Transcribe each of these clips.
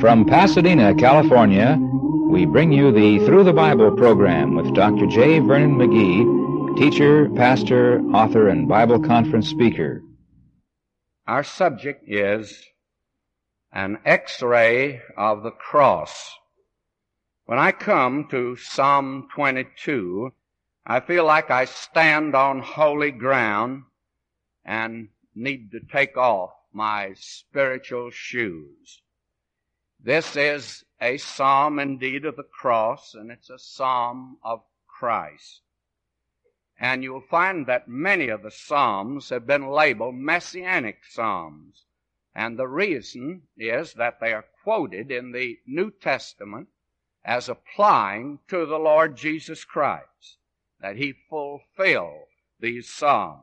From Pasadena, California, we bring you the Through the Bible program with Dr. J. Vernon McGee, teacher, pastor, author, and Bible conference speaker. Our subject is an X-ray of the cross. When I come to Psalm 22, I feel like I stand on holy ground and need to take off my spiritual shoes. This is a psalm indeed of the cross, and it's a psalm of Christ. And you'll find that many of the psalms have been labeled messianic psalms. And the reason is that they are quoted in the New Testament as applying to the Lord Jesus Christ, that He fulfilled these psalms.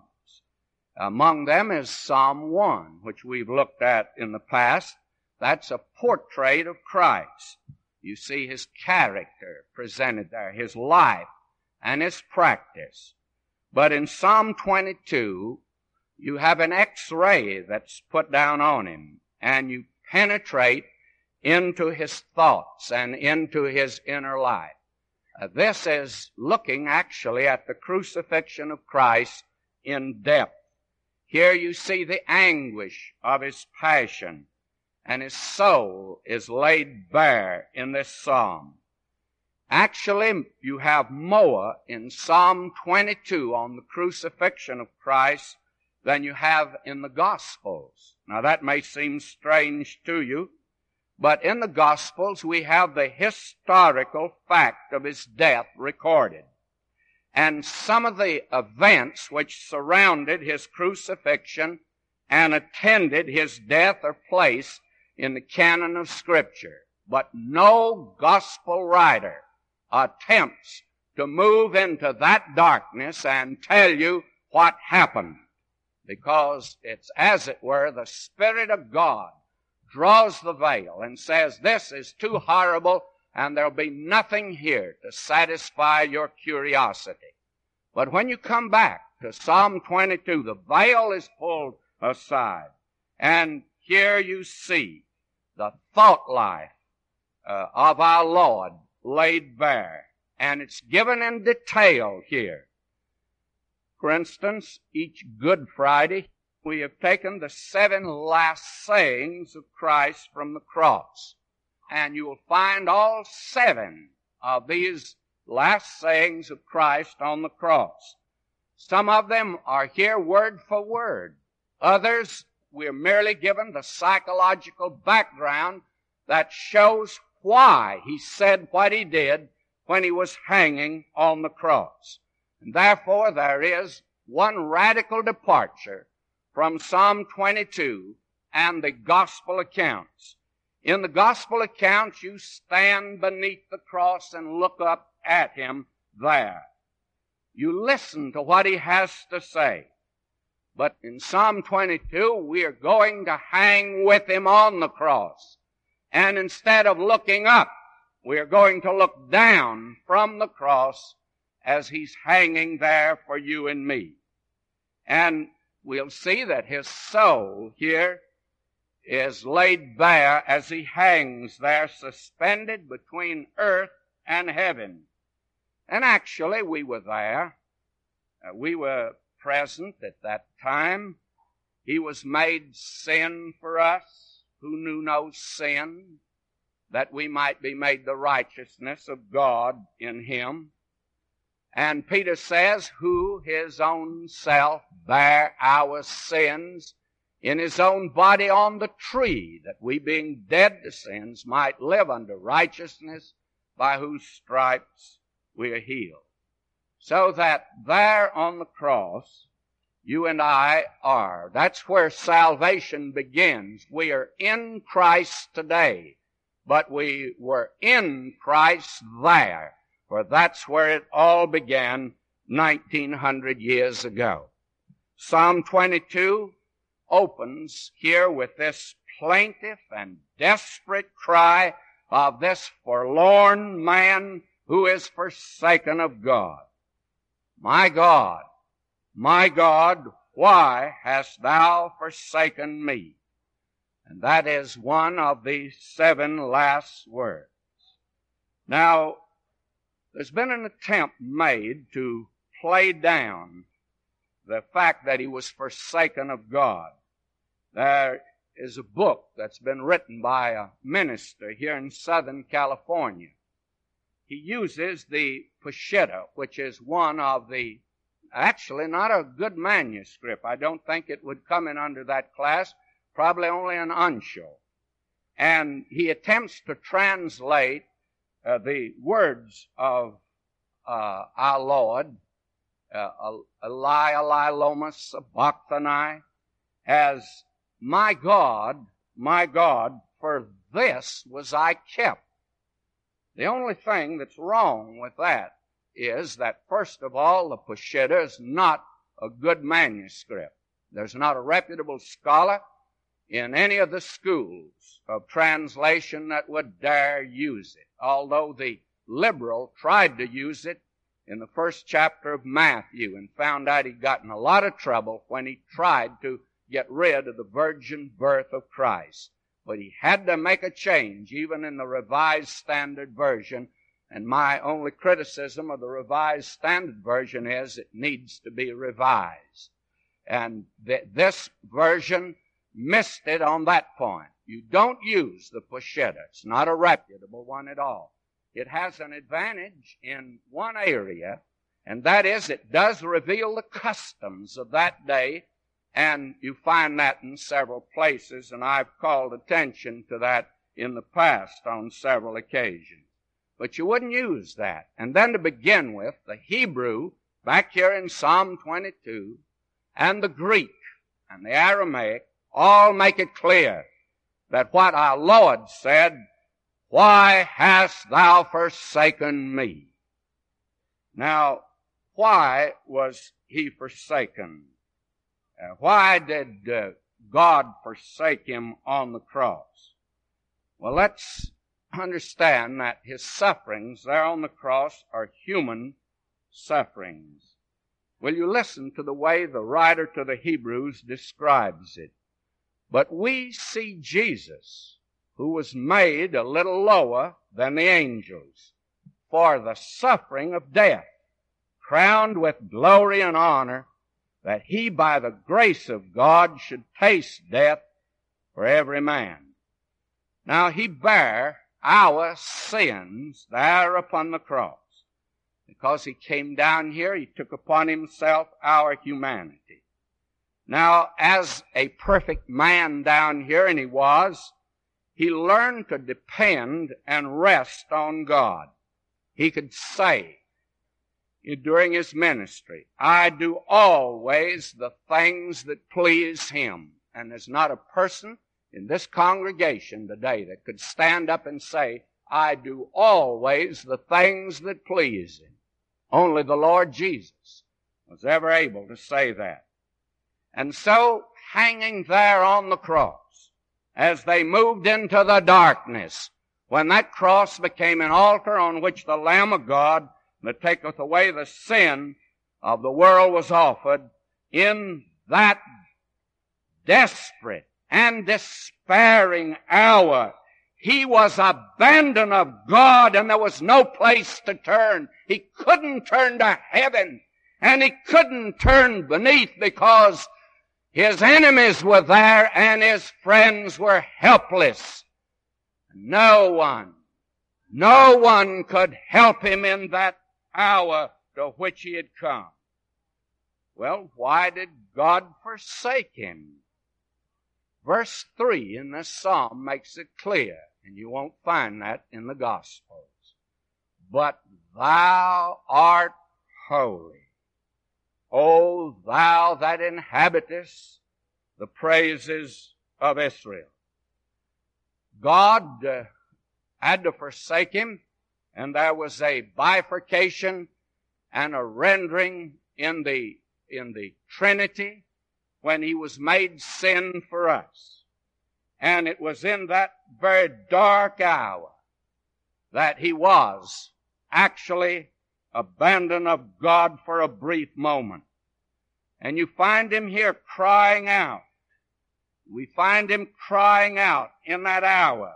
Among them is Psalm 1, which we've looked at in the past. That's a portrait of Christ. You see His character presented there, His life and His practice. But in Psalm 22, you have an X-ray that's put down on Him, and you penetrate into His thoughts and into His inner life. This is looking actually at the crucifixion of Christ in depth. Here you see the anguish of His passion, and His soul is laid bare in this psalm. Actually, you have more in Psalm 22 on the crucifixion of Christ than you have in the Gospels. Now that may seem strange to you, but in the Gospels we have the historical fact of His death recorded. And some of the events which surrounded His crucifixion and attended His death are placed in the canon of Scripture. But no gospel writer attempts to move into that darkness and tell you what happened, because it's, as it were, the Spirit of God draws the veil and says, this is too horrible and there'll be nothing here to satisfy your curiosity. But when you come back to Psalm 22, the veil is pulled aside, and here you see the thought life of our Lord laid bare, and it's given in detail here. For instance, each Good Friday, we have taken the 7 last sayings of Christ from the cross, and you will find all 7 of these last sayings of Christ on the cross. Some of them are here word for word. Others, we're merely given the psychological background that shows why He said what He did when He was hanging on the cross. And therefore, there is one radical departure from Psalm 22 and the gospel accounts. In the gospel accounts, you stand beneath the cross and look up at Him there. You listen to what He has to say. But in Psalm 22, we are going to hang with Him on the cross. And instead of looking up, we are going to look down from the cross as He's hanging there for you and me. And we'll see that His soul here is laid bare as He hangs there suspended between earth and heaven. And actually, we were there. We were present at that time. He was made sin for us who knew no sin, that we might be made the righteousness of God in Him. And Peter says, who His own self bare our sins in His own body on the tree, that we being dead to sins might live unto righteousness, by whose stripes we are healed. So that there on the cross, you and I are. That's where salvation begins. We are in Christ today, but we were in Christ there, for that's where it all began 1900 years ago. Psalm 22 opens here with this plaintive and desperate cry of this forlorn man who is forsaken of God. My God, why hast thou forsaken me? And that is one of the 7 last words. Now, there's been an attempt made to play down the fact that he was forsaken of God. There is a book that's been written by a minister here in Southern California. He uses the Peshitta, which is one of the, actually not a good manuscript. I don't think it would come in under that class, probably only an Anshul. And he attempts to translate the words of our Lord, Eli, Eli, loma sabachthani, as my God, for this was I kept. The only thing that's wrong with that is that, first of all, the Peshitta is not a good manuscript. There's not a reputable scholar in any of the schools of translation that would dare use it, although the liberal tried to use it in the first chapter of Matthew and found out he'd gotten a lot of trouble when he tried to get rid of the virgin birth of Christ. But he had to make a change, even in the Revised Standard Version. And my only criticism of the Revised Standard Version is it needs to be revised. And this version missed it on that point. You don't use the Peshitta. It's not a reputable one at all. It has an advantage in one area, and that is it does reveal the customs of that day, and you find that in several places, and I've called attention to that in the past on several occasions. But you wouldn't use that. And then to begin with, the Hebrew, back here in Psalm 22, and the Greek and the Aramaic all make it clear that what our Lord said, why hast thou forsaken me? Now, why was he forsaken? Why did God forsake him on the cross? Well, let's understand that his sufferings there on the cross are human sufferings. Will you listen to the way the writer to the Hebrews describes it? But we see Jesus, who was made a little lower than the angels, for the suffering of death, crowned with glory and honor, that he by the grace of God should taste death for every man. Now he bare our sins there upon the cross. Because he came down here, he took upon himself our humanity. Now, as a perfect man down here, and he learned to depend and rest on God. He could say during his ministry, I do always the things that please him. And there's not a person in this congregation today that could stand up and say, I do always the things that please him. Only the Lord Jesus was ever able to say that. And so, hanging there on the cross, as they moved into the darkness, when that cross became an altar on which the Lamb of God that taketh away the sin of the world was offered, in that desperate and despairing hour, he was abandoned of God, and there was no place to turn. He couldn't turn to heaven, and he couldn't turn beneath, because his enemies were there and his friends were helpless. No one could help him in that hour to which he had come. Well, why did God forsake him? Verse 3 in this psalm makes it clear, and you won't find that in the Gospels. But thou art holy, O thou that inhabitest the praises of Israel. God had to forsake him, and there was a bifurcation and a rendering in the Trinity when he was made sin for us. And it was in that very dark hour that he was actually abandoned of God for a brief moment. And you find him here crying out, We find him crying out in that hour,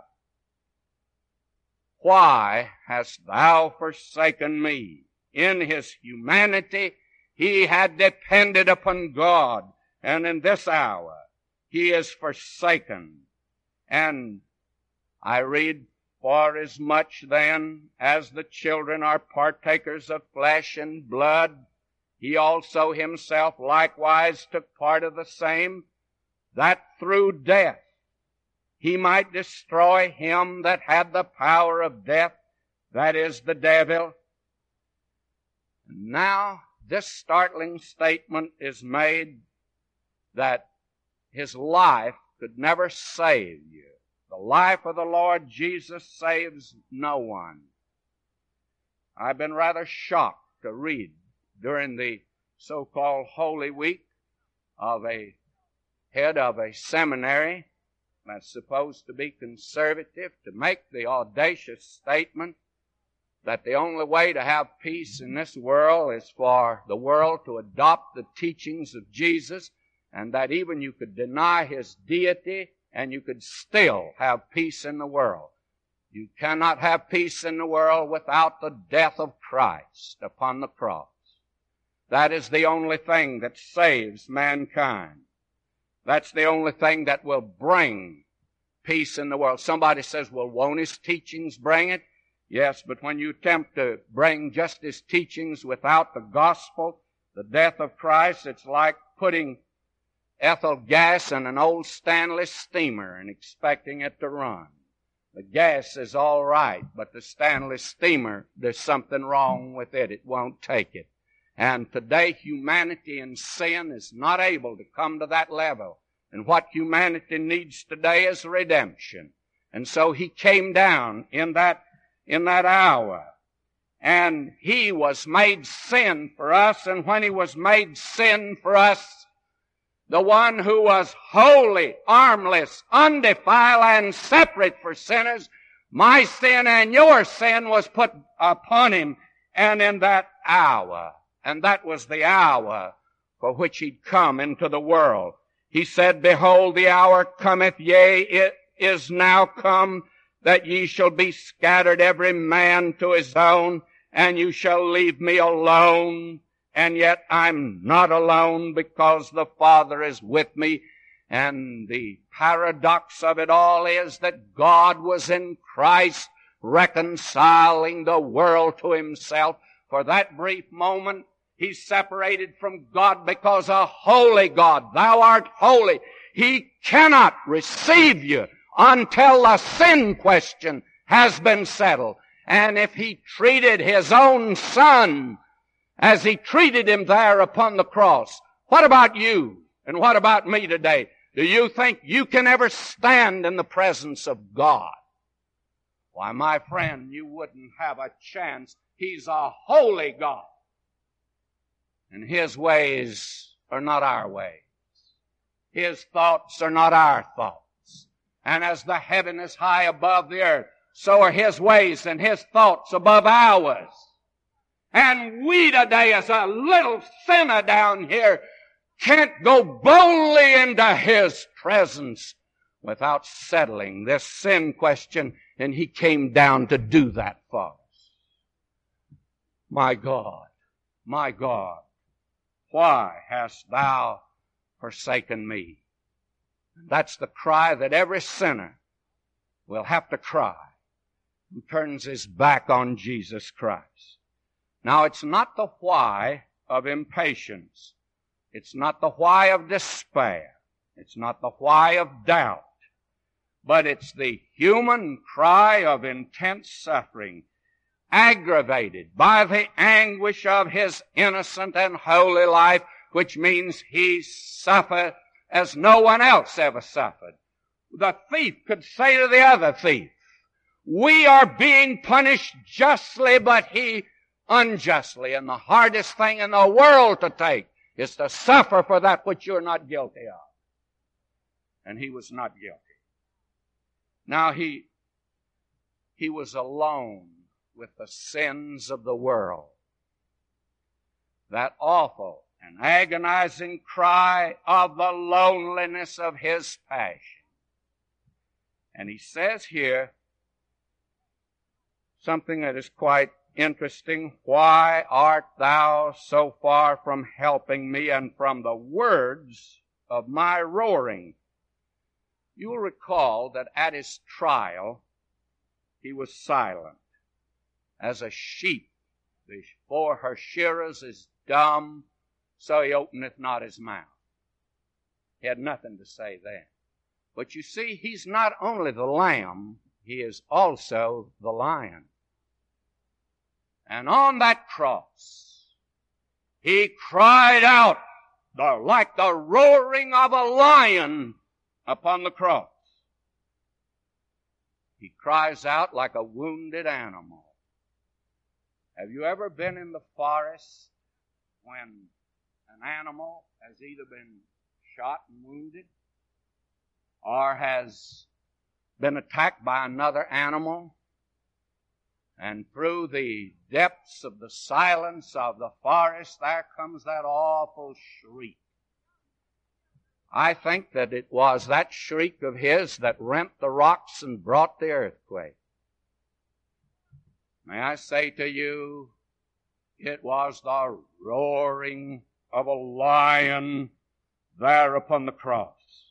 "Why hast thou forsaken me?" In his humanity, he had depended upon God, and in this hour, he is forsaken. And I read, "Forasmuch then as the children are partakers of flesh and blood, he also himself likewise took part of the same, that through death he might destroy him that had the power of death, that is, the devil." Now, this startling statement is made that his life could never save you. The life of the Lord Jesus saves no one. I've been rather shocked to read during the so-called Holy Week of a head of a seminary that's supposed to be conservative to make the audacious statement that the only way to have peace in this world is for the world to adopt the teachings of Jesus, and that even you could deny his deity and you could still have peace in the world. You cannot have peace in the world without the death of Christ upon the cross. That is the only thing that saves mankind. That's the only thing that will bring peace in the world. Somebody says, "Well, won't his teachings bring it?" Yes, but when you attempt to bring just his teachings without the gospel, the death of Christ, it's like putting ethyl gas in an old Stanley steamer and expecting it to run. The gas is all right, but the Stanley steamer, there's something wrong with it. It won't take it. And today humanity in sin is not able to come to that level. And what humanity needs today is redemption. And so he came down in that hour. And he was made sin for us. And when he was made sin for us, the one who was holy, harmless, undefiled, and separate for sinners, my sin and your sin was put upon him. And in that hour, and that was the hour for which he'd come into the world, he said, "Behold, the hour cometh, yea, it is now come, that ye shall be scattered every man to his own, and you shall leave me alone. And yet I'm not alone, because the Father is with me." And the paradox of it all is that God was in Christ reconciling the world to himself. For that brief moment, he's separated from God because a holy God, thou art holy. He cannot receive you until the sin question has been settled. And if he treated his own son as he treated him there upon the cross, what about you and what about me today? Do you think you can ever stand in the presence of God? Why, my friend, you wouldn't have a chance. He's a holy God. And his ways are not our ways. His thoughts are not our thoughts. And as the heaven is high above the earth, so are his ways and his thoughts above ours. And we today, as a little sinner down here, can't go boldly into his presence without settling this sin question. And he came down to do that for us. My God, why hast thou forsaken me? That's the cry that every sinner will have to cry who turns his back on Jesus Christ. Now, it's not the why of impatience. It's not the why of despair. It's not the why of doubt. But it's the human cry of intense suffering, aggravated by the anguish of his innocent and holy life, which means he suffered as no one else ever suffered. The thief could say to the other thief, "We are being punished justly, but he unjustly." And the hardest thing in the world to take is to suffer for that which you're not guilty of. And he was not guilty. Now he was alone with the sins of the world. That awful an agonizing cry of the loneliness of his passion. And he says here something that is quite interesting. Why art thou so far from helping me and from the words of my roaring? You will recall that at his trial, he was silent. As a sheep before her shearers is dumb, so he openeth not his mouth. He had nothing to say then. But you see, he's not only the lamb, he is also the lion. And on that cross, he cried out like the roaring of a lion upon the cross. He cries out like a wounded animal. Have you ever been in the forest when an animal has either been shot and wounded or has been attacked by another animal? And through the depths of the silence of the forest, there comes that awful shriek. I think that it was that shriek of his that rent the rocks and brought the earthquake. May I say to you, it was the roaring of a lion there upon the cross.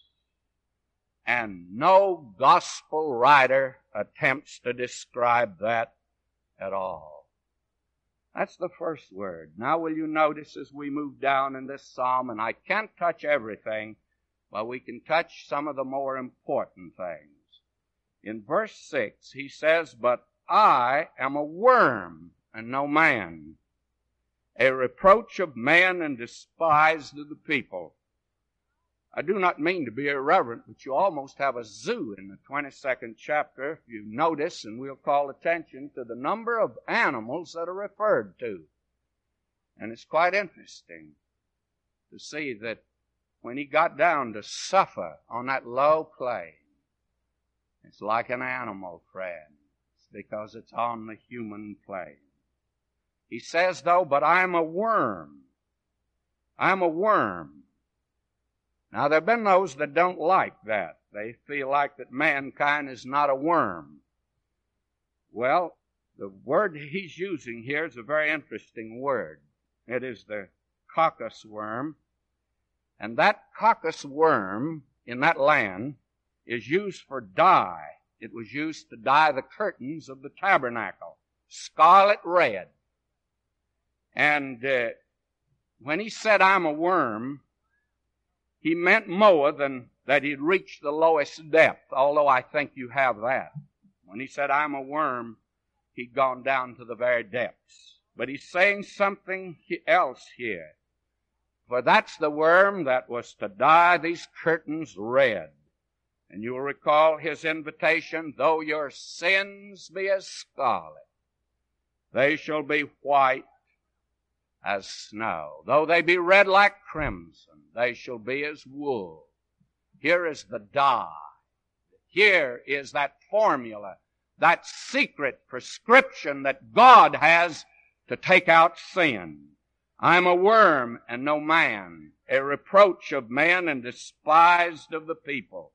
And no gospel writer attempts to describe that at all. That's the first word. Now will you notice as we move down in this psalm, and I can't touch everything, but we can touch some of the more important things. In verse 6, he says, "But I am a worm and no man, a reproach of men and despised of the people." I do not mean to be irreverent, but you almost have a zoo in the 22nd chapter, if you notice, and we'll call attention to the number of animals that are referred to. And it's quite interesting to see that when he got down to suffer on that low plane, it's like an animal, friends, because it's on the human plane. He says, though, "But I'm a worm. I'm a worm." Now, there have been those that don't like that. They feel like that mankind is not a worm. Well, the word he's using here is a very interesting word. It is the coccus worm. And that coccus worm in that land is used for dye. It was used to dye the curtains of the tabernacle, scarlet red. And when he said, "I'm a worm," he meant more than that he'd reached the lowest depth, although I think you have that. When he said, "I'm a worm," he'd gone down to the very depths. But he's saying something else here. For that's the worm that was to dye these curtains red. And you'll recall his invitation, "Though your sins be as scarlet, they shall be white as snow. Though they be red like crimson, they shall be as wool." Here is the dye. Here is that formula, that secret prescription that God has to take out sin. "I'm a worm and no man, a reproach of men and despised of the people."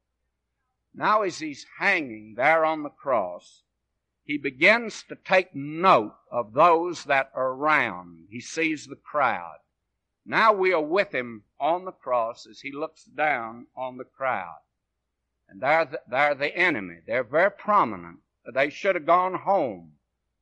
Now as he's hanging there on the cross, he begins to take note of those that are around. He sees the crowd. Now we are with him on the cross as he looks down on the crowd. And they're the enemy. They're very prominent. They should have gone home.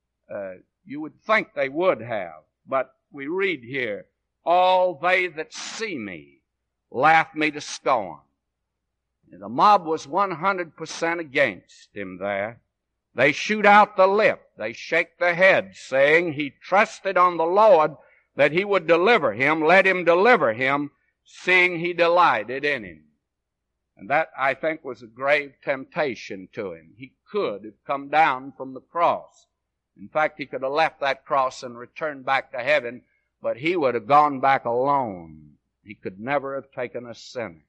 You would think they would have. But we read here, "All they that see me laugh me to scorn." And the mob was 100% against him there. They shoot out the lip. They shake their heads, saying, "He trusted on the Lord that he would deliver him. Let him deliver him, seeing he delighted in him." And that, I think, was a grave temptation to him. He could have come down from the cross. In fact, he could have left that cross and returned back to heaven, but he would have gone back alone. He could never have taken a sinner.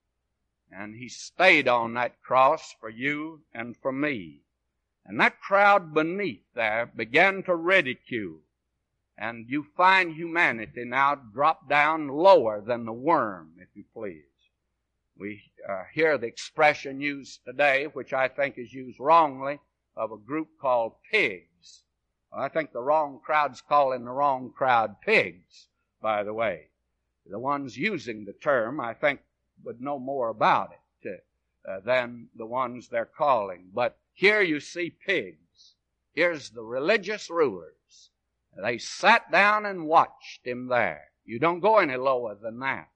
And he stayed on that cross for you and for me. And that crowd beneath there began to ridicule. And you find humanity now drop down lower than the worm, if you please. We hear the expression used today, which I think is used wrongly, of a group called pigs. Well, I think the wrong crowd's calling the wrong crowd pigs, by the way. The ones using the term, I think, would know more about it than the ones they're calling. But here you see pigs. Here's the religious rulers. They sat down and watched him there. You don't go any lower than that.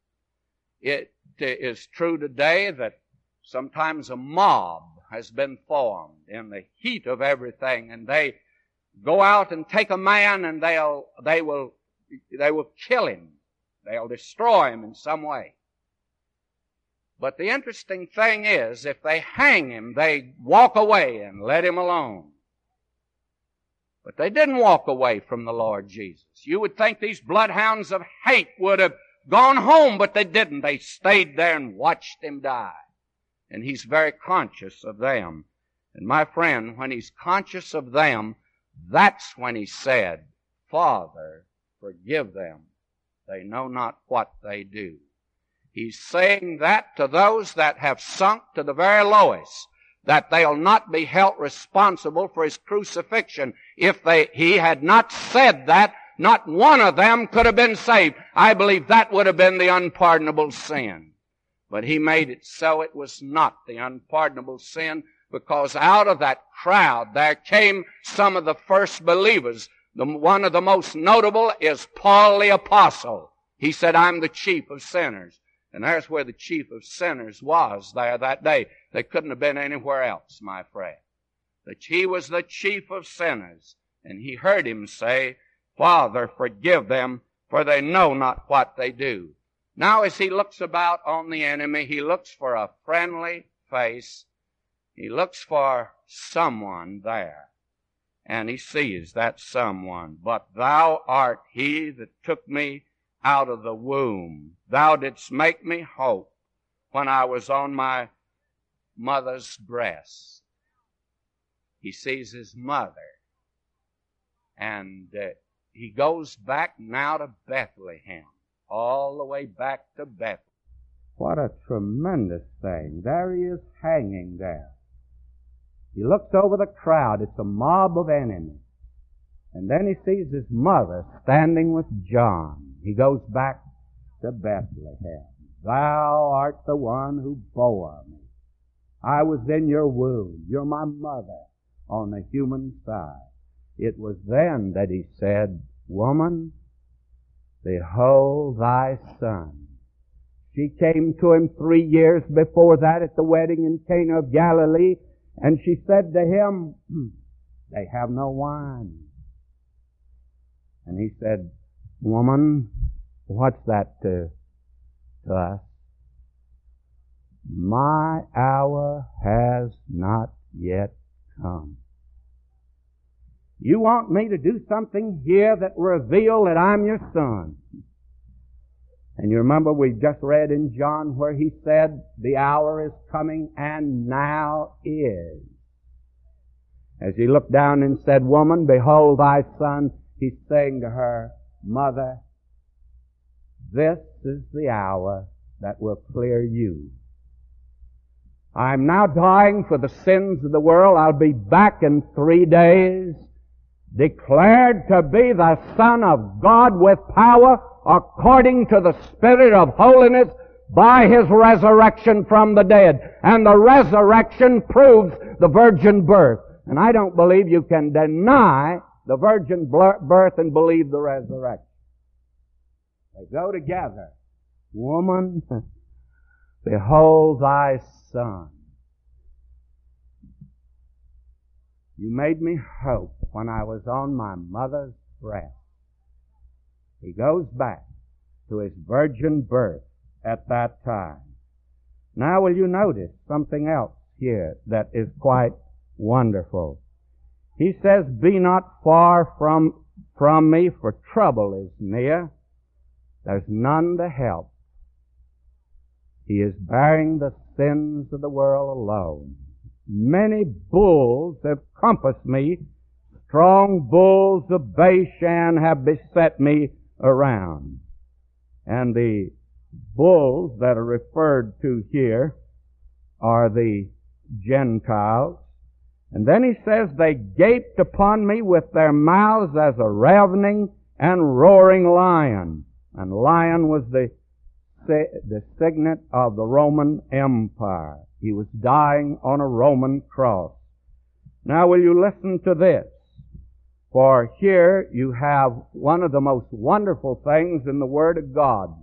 It is true today that sometimes a mob has been formed in the heat of everything, and they go out and take a man and they will kill him. They'll destroy him in some way. But the interesting thing is, if they hang him, they walk away and let him alone. But they didn't walk away from the Lord Jesus. You would think these bloodhounds of hate would have gone home, but they didn't. They stayed there and watched him die. And he's very conscious of them. And my friend, when he's conscious of them, that's when he said, Father, forgive them. They know not what they do. He's saying that to those that have sunk to the very lowest, that they'll not be held responsible for his crucifixion. If he had not said that, not one of them could have been saved. I believe that would have been the unpardonable sin. But he made it so it was not the unpardonable sin, because out of that crowd there came some of the first believers. One of the most notable is Paul the Apostle. He said, I'm the chief of sinners. And there's where the chief of sinners was there that day. They couldn't have been anywhere else, my friend. He was the chief of sinners. And he heard him say, Father, forgive them, for they know not what they do. Now as he looks about on the enemy, he looks for a friendly face. He looks for someone there. And he sees that someone. But thou art he that took me out of the womb. Thou didst make me hope when I was on my mother's breast. He sees his mother. And he goes back now to Bethlehem. All the way back to Bethlehem. What a tremendous thing. There he is hanging there. He looks over the crowd. It's a mob of enemies. And then he sees his mother standing with John. He goes back to Bethlehem. Thou art the one who bore me. I was in your womb. You're my mother on the human side. It was then that he said, Woman, behold thy son. She came to him 3 years before that at the wedding in Cana of Galilee, and she said to him, They have no wine. And he said, Woman, what's that to us? My hour has not yet come. You want me to do something here that reveal that I'm your son. And you remember we just read in John where he said, the hour is coming and now is. As he looked down and said, Woman, behold thy son, he's saying to her, Mother, this is the hour that will clear you. I'm now dying for the sins of the world. I'll be back in 3 days, declared to be the Son of God with power according to the Spirit of holiness by His resurrection from the dead. And the resurrection proves the virgin birth. And I don't believe you can deny the virgin birth and believe the resurrection. They go together. Woman, behold thy son. You made me hope when I was on my mother's breast. He goes back to his virgin birth at that time. Now will you notice something else here that is quite wonderful. He says, Be not far from me, for trouble is near. There's none to help. He is bearing the sins of the world alone. Many bulls have compassed me, Strong bulls of Bashan have beset me around. And the bulls that are referred to here are the Gentiles. And then he says, they gaped upon me with their mouths as a ravening and roaring lion. And lion was the signet of the Roman Empire. He was dying on a Roman cross. Now will you listen to this? For here you have one of the most wonderful things in the Word of God.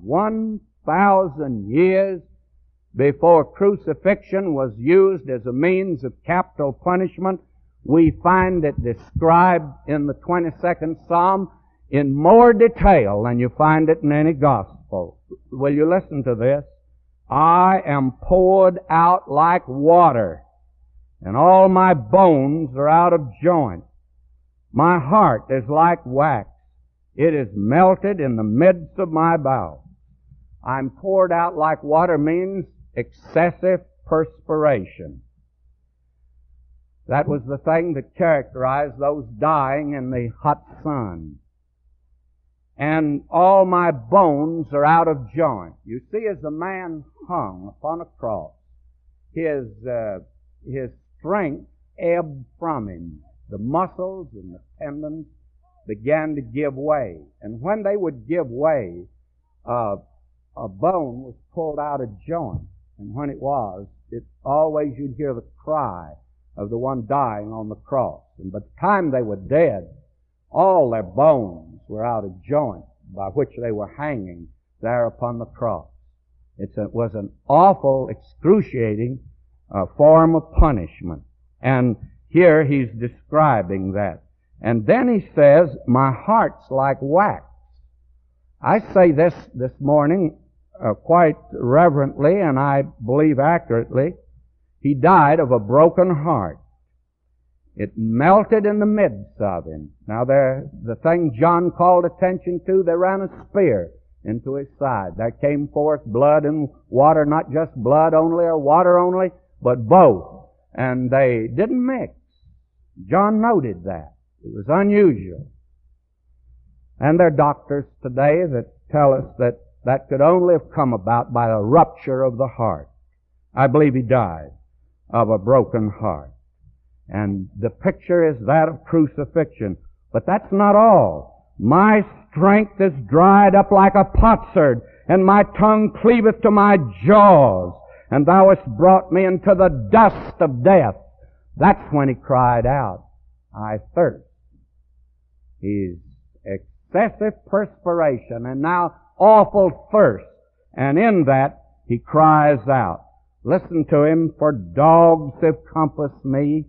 1,000 years before crucifixion was used as a means of capital punishment, we find it described in the 22nd Psalm in more detail than you find it in any gospel. Will you listen to this? I am poured out like water, and all my bones are out of joint. My heart is like wax. It is melted in the midst of my bowels. I'm poured out like water means excessive perspiration. That was the thing that characterized those dying in the hot sun. And all my bones are out of joint. You see, as a man hung upon a cross, his strength ebbed from him. The muscles and the tendons began to give way. And when they would give way, a bone was pulled out of joint. And when it was, always you'd hear the cry of the one dying on the cross. And by the time they were dead, all their bones were out of joint by which they were hanging there upon the cross. It was an awful, excruciating form of punishment. And here he's describing that. And then he says, my heart's like wax. I say this morning quite reverently, and I believe accurately. He died of a broken heart. It melted in the midst of him. Now the thing John called attention to, they ran a spear into his side. There came forth blood and water, not just blood only or water only, but both. And they didn't mix. John noted that. It was unusual. And there are doctors today that tell us that could only have come about by a rupture of the heart. I believe he died of a broken heart. And the picture is that of crucifixion. But that's not all. My strength is dried up like a potsherd, and my tongue cleaveth to my jaws. And thou hast brought me into the dust of death. That's when he cried out, I thirst. He's excessive perspiration and now awful thirst. And in that, he cries out. Listen to him, for dogs have compassed me.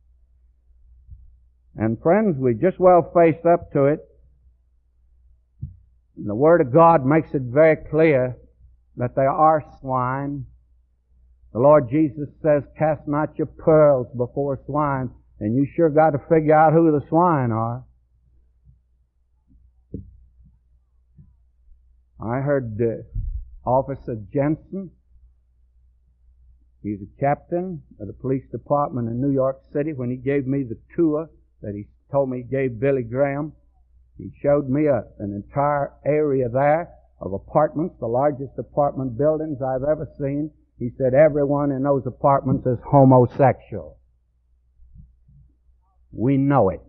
And friends, we just well face up to it. And the Word of God makes it very clear that there are swine. The Lord Jesus says, cast not your pearls before swine. And you sure got to figure out who the swine are. I heard Officer Jensen. He's a captain of the police department in New York City. When he gave me the tour that he told me he gave Billy Graham, he showed me an entire area there of apartments, the largest apartment buildings I've ever seen. He said everyone in those apartments is homosexual. We know it.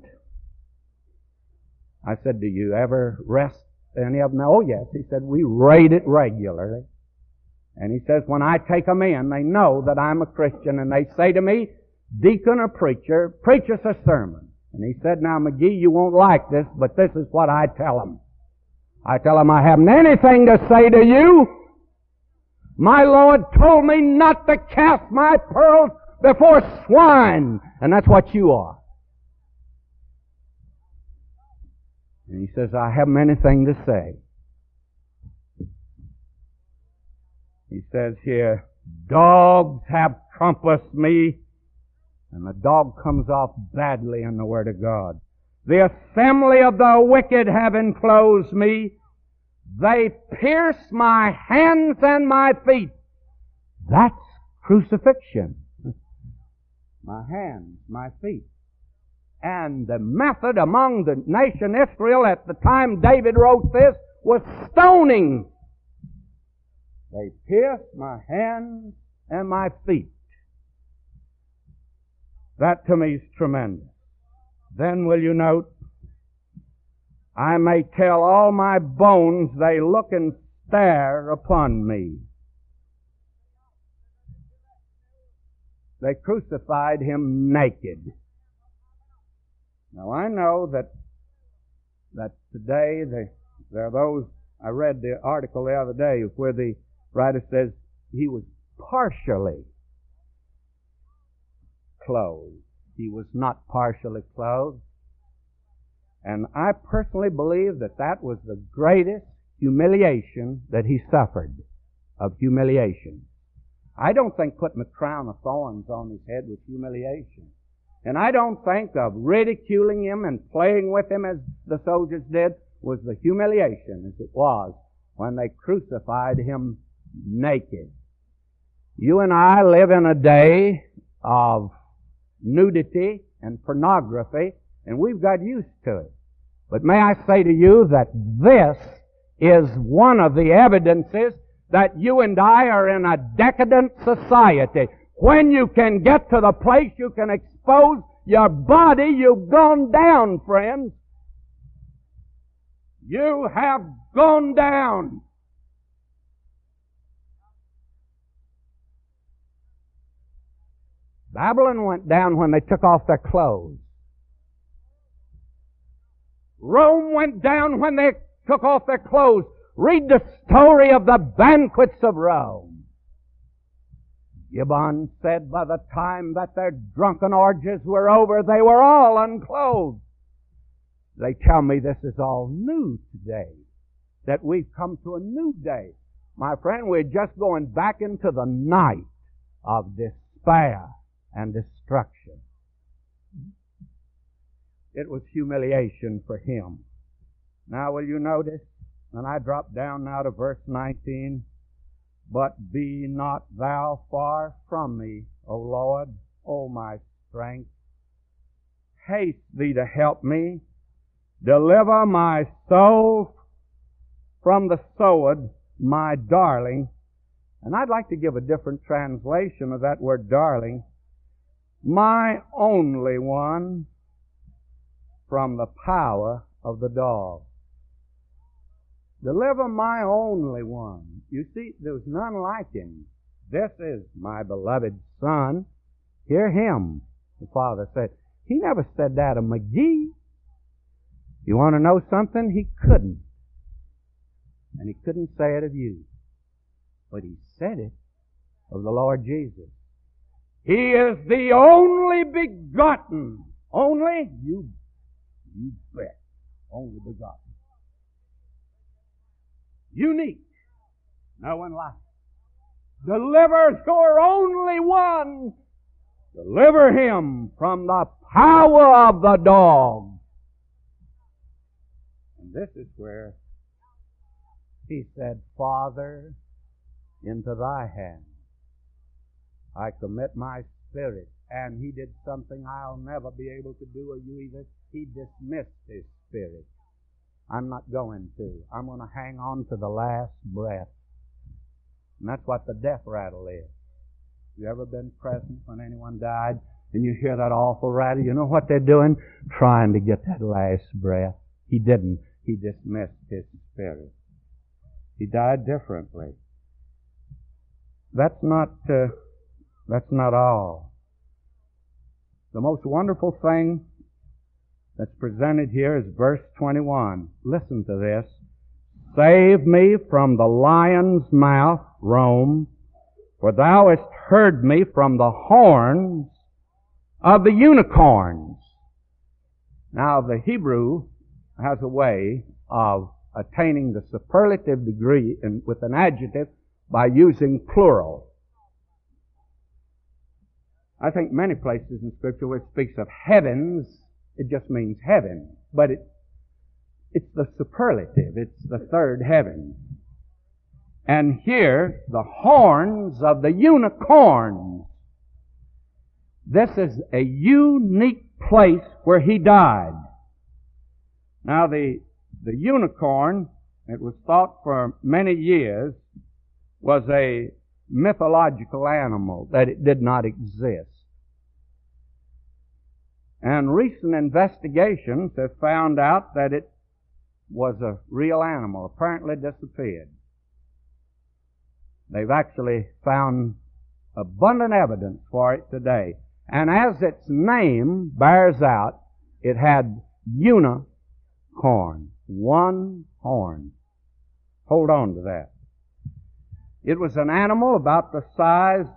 I said, do you ever arrest any of them? Oh, yes. He said, we raid it regularly. And he says, when I take them in, they know that I'm a Christian, and they say to me, deacon or preacher, preach us a sermon. And he said, now, McGee, you won't like this, but this is what I tell them. I tell them I haven't anything to say to you. My Lord told me not to cast my pearls before swine, and that's what you are. And he says, I haven't anything to say. He says here, dogs have compassed me. And the dog comes off badly in the Word of God. The assembly of the wicked have enclosed me. They pierce my hands and my feet. That's crucifixion. My hands, my feet. And the method among the nation Israel at the time David wrote this was stoning. They pierced my hands and my feet. That to me is tremendous. Then will you note, I may tell all my bones, they look and stare upon me. They crucified him naked. Now I know that today there are those, I read the article the other day where the writer says he was partially clothed. He was not partially clothed. And I personally believe that was the greatest humiliation that he suffered, of humiliation. I don't think putting a crown of thorns on his head was humiliation. And I don't think of ridiculing him and playing with him as the soldiers did was the humiliation as it was when they crucified him naked. You and I live in a day of nudity and pornography, and we've got used to it. But may I say to you that this is one of the evidences that you and I are in a decadent society. When you can get to the place you can expose your body, you've gone down, friends. You have gone down. Babylon went down when they took off their clothes. Rome went down when they took off their clothes. Read the story of the banquets of Rome. Gibbon said by the time that their drunken orgies were over, they were all unclothed. They tell me this is all new today, that we've come to a new day. My friend, we're just going back into the night of despair and destruction. It was humiliation for him. Now will you notice, and I drop down now to verse 19, but be not thou far from me, O Lord, O my strength. Haste thee to help me. Deliver my soul from the sword, my darling. And I'd like to give a different translation of that word darling. My only one, from the power of the dog. Deliver my only one. You see, there's none like him. This is my beloved Son. Hear him, the Father said. He never said that of McGee. You want to know something? He couldn't. And he couldn't say it of you. But he said it of the Lord Jesus. He is the only begotten. Only? You bet. Only begotten. Unique. No one like it. Deliver your only one. Deliver him from the power of the dog. And this is where he said, Father, into thy hands I commit my spirit. And he did something I'll never be able to do, or you either. He dismissed his spirit. I'm not going to. I'm going to hang on to the last breath. And that's what the death rattle is. You ever been present when anyone died and you hear that awful rattle? You know what they're doing? Trying to get that last breath. He didn't. He dismissed his spirit. He died differently. That's not all. The most wonderful thing that's presented here is verse 21. Listen to this. Save me from the lion's mouth, Rome, for thou hast heard me from the horns of the unicorns. Now, the Hebrew has a way of attaining the superlative degree with an adjective by using plural. I think many places in Scripture where it speaks of heavens, it just means heaven. But it's the superlative. It's the third heaven. And here, the horns of the unicorns. This is a unique place where he died. Now the unicorn, it was thought for many years, was a mythological animal, that it did not exist. And recent investigations have found out that it was a real animal, apparently disappeared. They've actually found abundant evidence for it today. And as its name bears out, it had unicorn, one horn. Hold on to that. It was an animal about the size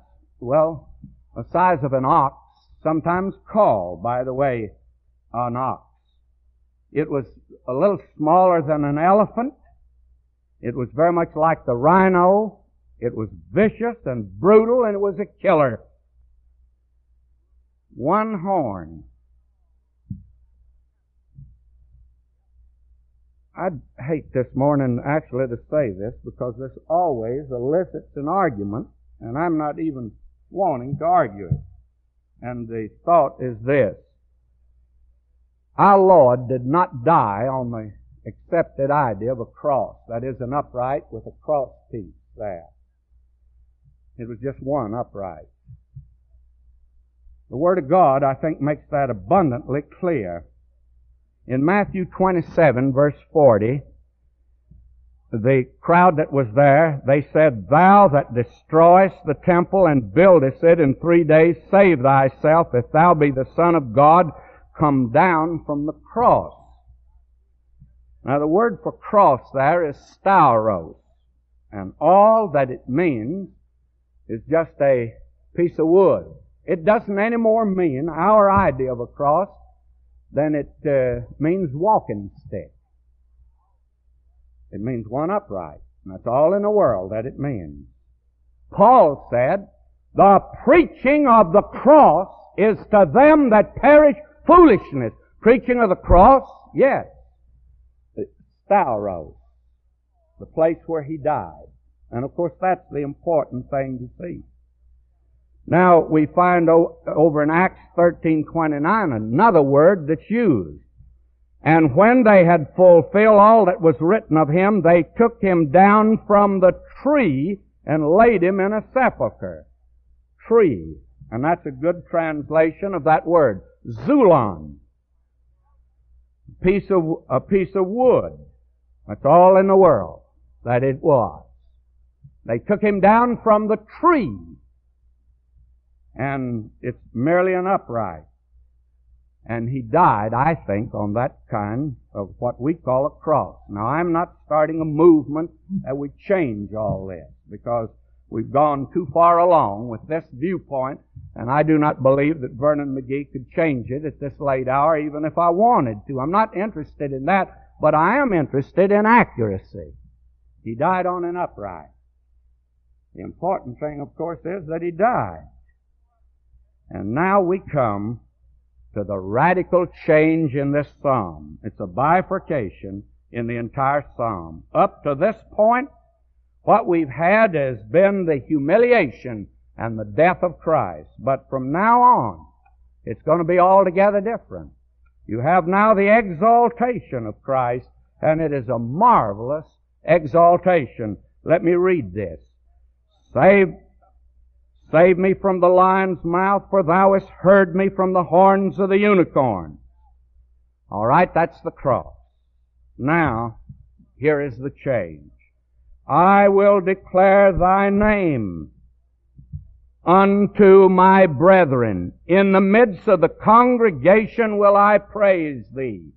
of an ox, sometimes called, by the way, an ox. It was a little smaller than an elephant. It was very much like the rhino. It was vicious and brutal, and it was a killer. One horn. I'd hate this morning actually to say this, because this always elicits an argument, and I'm not even wanting to argue it. And the thought is this: our Lord did not die on the accepted idea of a cross. That is, an upright with a cross piece there. It was just one upright. The Word of God, I think, makes that abundantly clear. In Matthew 27, verse 40, the crowd that was there, they said, "Thou that destroyest the temple and buildest it in 3 days, save thyself. If thou be the Son of God, come down from the cross." Now the word for cross there is stauros, and all that it means is just a piece of wood. It doesn't any more mean our idea of a cross than it means walking stick. It means one upright, and that's all in the world that it means. Paul said, "The preaching of the cross is to them that perish foolishness." Preaching of the cross, yes. Stauros, the place where he died. And of course that's the important thing to see. Now we find over in Acts 13:29 another word that's used. "And when they had fulfilled all that was written of him, they took him down from the tree and laid him in a sepulchre." Tree. And that's a good translation of that word. Zulon. A piece of wood. That's all in the world that it was. They took him down from the tree. And it's merely an upright. And he died, I think, on that kind of what we call a cross. Now, I'm not starting a movement that would change all this, because we've gone too far along with this viewpoint, and I do not believe that Vernon McGee could change it at this late hour, even if I wanted to. I'm not interested in that, but I am interested in accuracy. He died on an upright. The important thing, of course, is that he died. And now we come to the radical change in this psalm. It's a bifurcation in the entire psalm. Up to this point, what we've had has been the humiliation and the death of Christ. But from now on, it's going to be altogether different. You have now the exaltation of Christ, and it is a marvelous exaltation. Let me read this. Save me from the lion's mouth, for thou hast heard me from the horns of the unicorn. All right, that's the cross. Now, here is the change. I will declare thy name unto my brethren. In the midst of the congregation will I praise thee.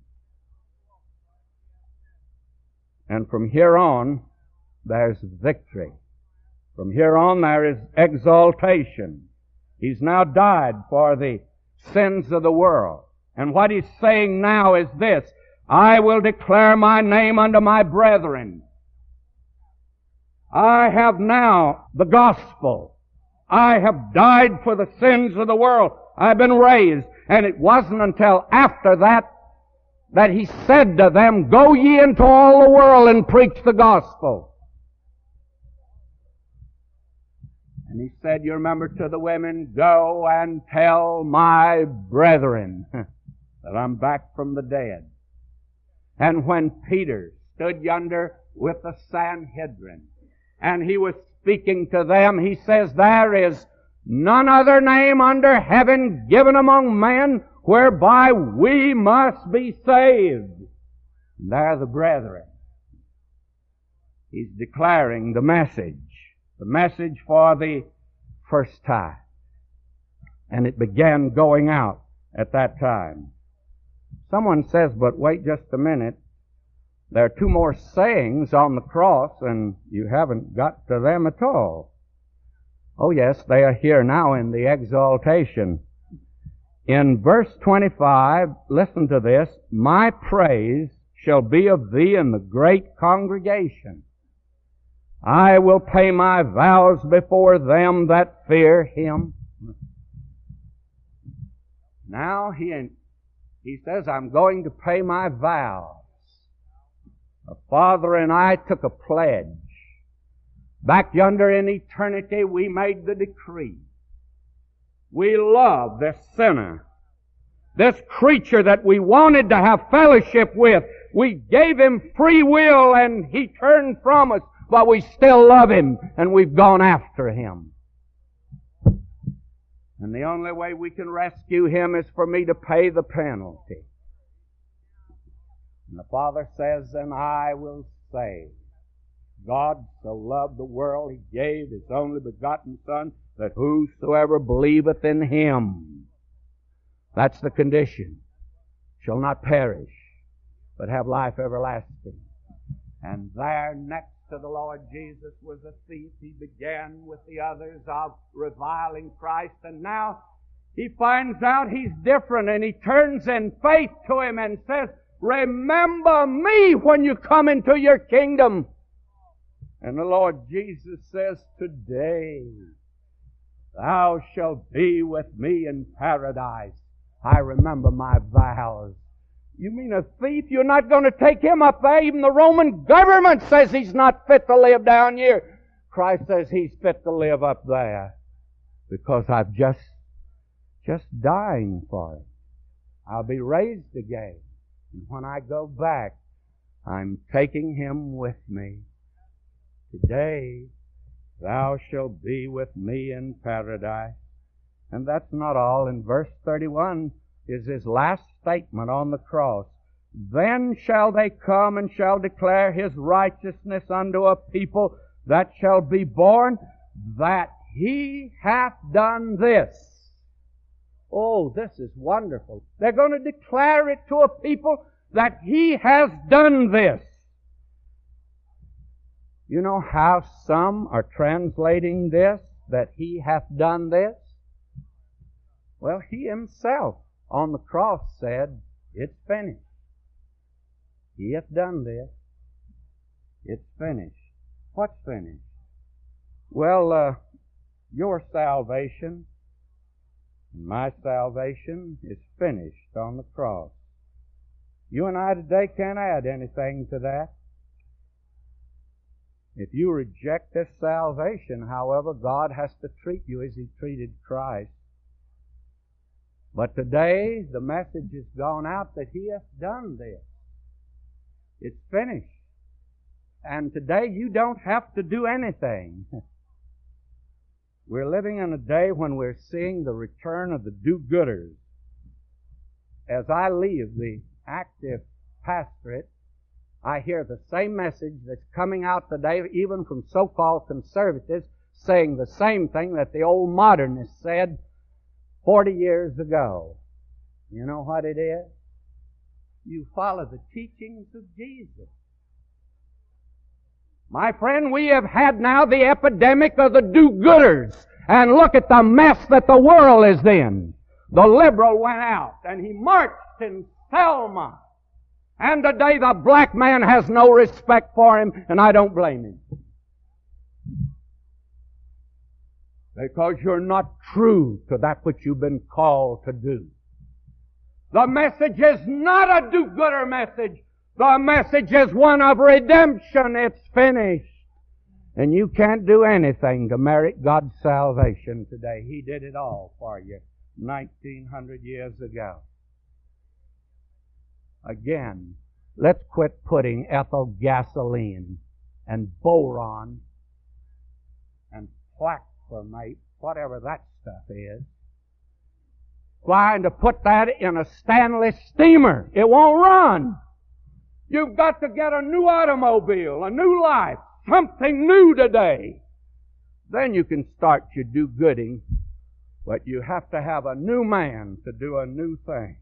And from here on, there's victory. From here on, there is exaltation. He's now died for the sins of the world. And what he's saying now is this: I will declare my name unto my brethren. I have now the gospel. I have died for the sins of the world. I've been raised. And it wasn't until after that he said to them, "Go ye into all the world and preach the gospel." And he said, you remember to the women, go and tell my brethren that I'm back from the dead. And when Peter stood yonder with the Sanhedrin, and he was speaking to them, he says, there is none other name under heaven given among men whereby we must be saved. And there the brethren. He's declaring the message for the first time. And it began going out at that time. Someone says, but wait just a minute. There are two more sayings on the cross, and you haven't got to them at all. Oh yes, they are here now in the exaltation. In verse 25, listen to this, my praise shall be of thee in the great congregation. I will pay my vows before them that fear him. Now he says, I'm going to pay my vows. The Father and I took a pledge. Back yonder in eternity, we made the decree. We love this sinner, this creature that we wanted to have fellowship with. We gave him free will and he turned from us, but we still love him and we've gone after him. And the only way we can rescue him is for me to pay the penalty. And the Father says, and I will save. God so loved the world, He gave His only begotten Son, that whosoever believeth in Him, that's the condition, shall not perish, but have life everlasting. And there next to the Lord Jesus was a thief. He began with the others of reviling Christ, and now he finds out he's different, and he turns in faith to Him and says, remember me when you come into your kingdom. And the Lord Jesus says, today thou shalt be with me in paradise. I remember my vows. You mean a thief? You're not going to take him up there? Even the Roman government says he's not fit to live down here. Christ says he's fit to live up there because I've just dying for him. I'll be raised again. And when I go back, I'm taking him with me. Today thou shalt be with me in paradise. And that's not all. In verse 31 is his last statement on the cross. Then shall they come and shall declare his righteousness unto a people that shall be born, that he hath done this. Oh, this is wonderful. They're going to declare it to a people that he has done this. You know how some are translating this, that he hath done this? Well, he himself on the cross said, it's finished. He hath done this. It's finished. What's finished? Well, your salvation, my salvation is finished on the cross. You and I today can't add anything to that. If you reject this salvation, however, God has to treat you as He treated Christ. But today, the message has gone out that He hath done this. It's finished. And today, you don't have to do anything. We're living in a day when we're seeing the return of the do-gooders. As I leave the active pastorate, I hear the same message that's coming out today, even from so-called conservatives, saying the same thing that the old modernists said 40 years ago. You know what it is? You follow the teachings of Jesus. My friend, we have had now the epidemic of the do-gooders. And look at the mess that the world is in. The liberal went out and he marched in Selma. And today the black man has no respect for him, and I don't blame him. Because you're not true to that which you've been called to do. The message is not a do-gooder message. The message is one of redemption. It's finished. And you can't do anything to merit God's salvation today. He did it all for you 1900 years ago. Again, let's quit putting ethyl gasoline and boron and plaquemate, whatever that stuff is, trying to put that in a Stanley steamer. It won't run. You've got to get a new automobile, a new life, something new today. Then you can start your do-gooding, but you have to have a new man to do a new thing.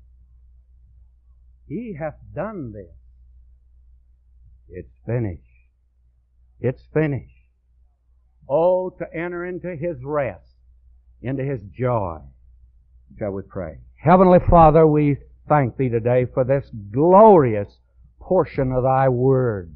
He hath done this. It's finished. It's finished. Oh, to enter into His rest, into His joy. Shall we pray? Heavenly Father, we thank Thee today for this glorious portion of Thy Word.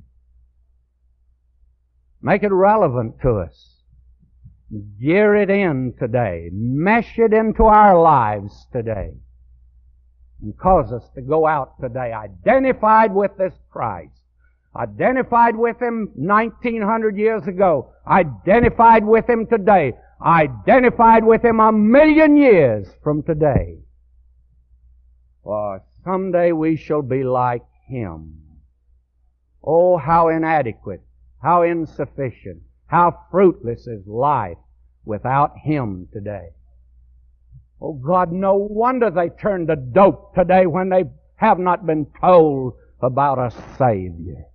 Make it relevant to us. Gear it in today. Mesh it into our lives today. And cause us to go out today identified with this Christ. Identified with Him 1900 years ago. Identified with Him today. Identified with Him 1,000,000 years from today. For someday we shall be like Him. Oh, how inadequate, how insufficient, how fruitless is life without Him today. Oh God, no wonder they turn to dope today when they have not been told about a Savior.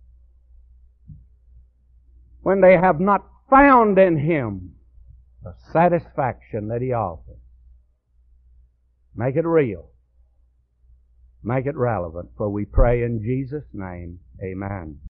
When they have not found in Him the satisfaction that He offers. Make it real. Make it relevant. For we pray in Jesus' name, amen.